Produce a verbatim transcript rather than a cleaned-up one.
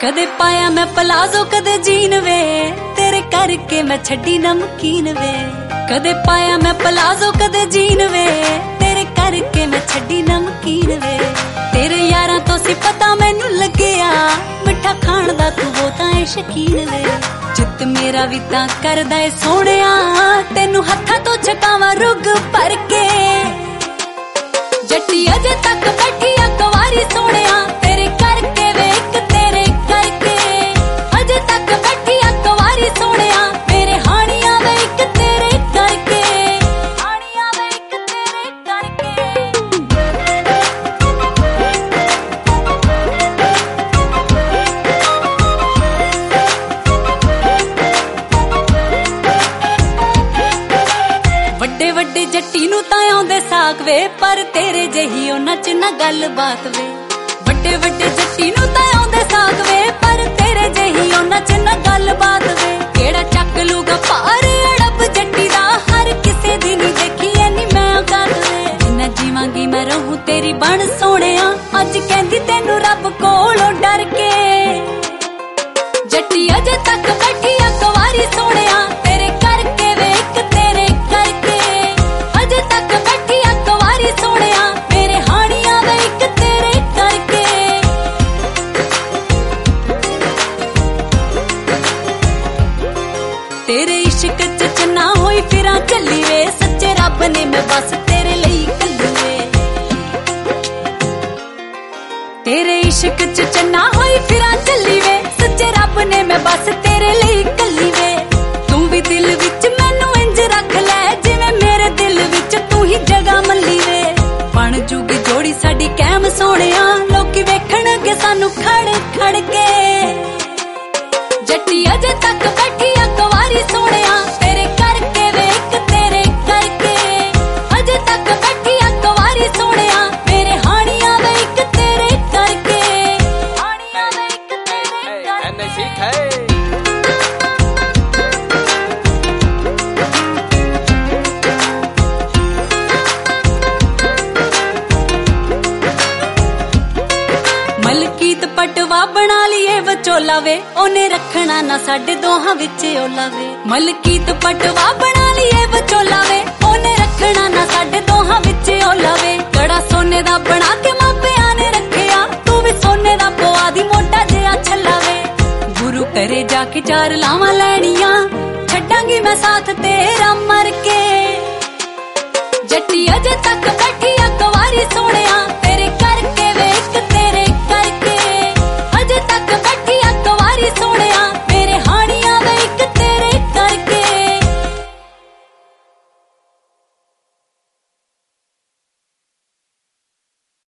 कदे पाया मैं पलाजो कदे जीन वे, तेरे करके मैं छड़ी नमकीन वे। कदे पाया मैं पलाजो कदे जीन वे, तेरे करके मैं छड़ी नमकीन वे। तेरे यारां तो सी पता मैनू लग्या, मिठा खाण दा तू वो तां ऐ शकीन वे। चित मेरा भी तां करदा ऐ सोहणिया, तेनू हत्थां तो छकावां रुग भर के। जट्टी अजे तक बैठी आ कुवारी सोहणिया, तेरे करके वे इक तेरे करके। अजे तक बैठी आ कुवारी सोहणिया, मेरे हानिया वे इक तेरे करके। हानिया वे इक तेरे करके। वड्डे वड्डे जट्टी नू तां आउंदे साक वे, पर तेरे जही उन्हां च ना गल बात वे। वड्डे वड्डे जट्टी नू तां आउंदे साक वे, पर तेरे जही उन्हां च ना गल बात वे। केड़ा चक लूगा पार अड़ब जट्टी दा, हर किसे दी नी देखी ऐनी मैं औकात वे। जिन्ना जीवांगी मैं रहूं तेरी बन सोहणिया, अज कहंदी तैनू रब कोलों डर के। जट्टी अजे तक बैठी आ कुवारी सोहणिया, तेरे करके वे इक तेरे करके। अजे तक बैठी आ कुवारी सोहणिया, मेरे हानिया वे इक तेरे करके। तेरे इश्क च चन्ना होई फिरां चली वे, सच्चे रब ने मैं बस तेरे लई कल्ली वे। तेरे इश्क च चन्ना होई फिरां चली वे, सच्चे रब ने मैं बस तेरे लई कल्ली वे। तू भी दिल विच मैनू इंज रख लै, जिवें मेरे दिल विच तू ही जगह मल्ली वे। बन जूगी जोड़ी साडी कैम सोहणिया, लोकी वेखणगे सानू खड़ खड़ के। जट्टी अजे तक बैठी आ कुवारी सोहणिया, तेरे करके वे इक तेरे करके। अजे तक बैठी आ कुवारी सोहणिया, मेरे हानिया वे इक तेरे करके। हानिया वे इक तेरे करके। मलकीत पटवा बना लिये विचोला वे, ओने रखना ना साडे दोहां विच ओला वे। मलकीत पटवा बना लिये विचोला वे, ओने रखना ना साडे दोहां विच ओला वे। कड़ा सोने दा बना के मापियां ने रखिया, तू भी सोने दा पवा दी मोटा जिहा छल्ला वे। गुरु करे जाके चार लावां लैणियां, छड्डांगी मैं साथ तेरा मर के। जट्टी अजे तक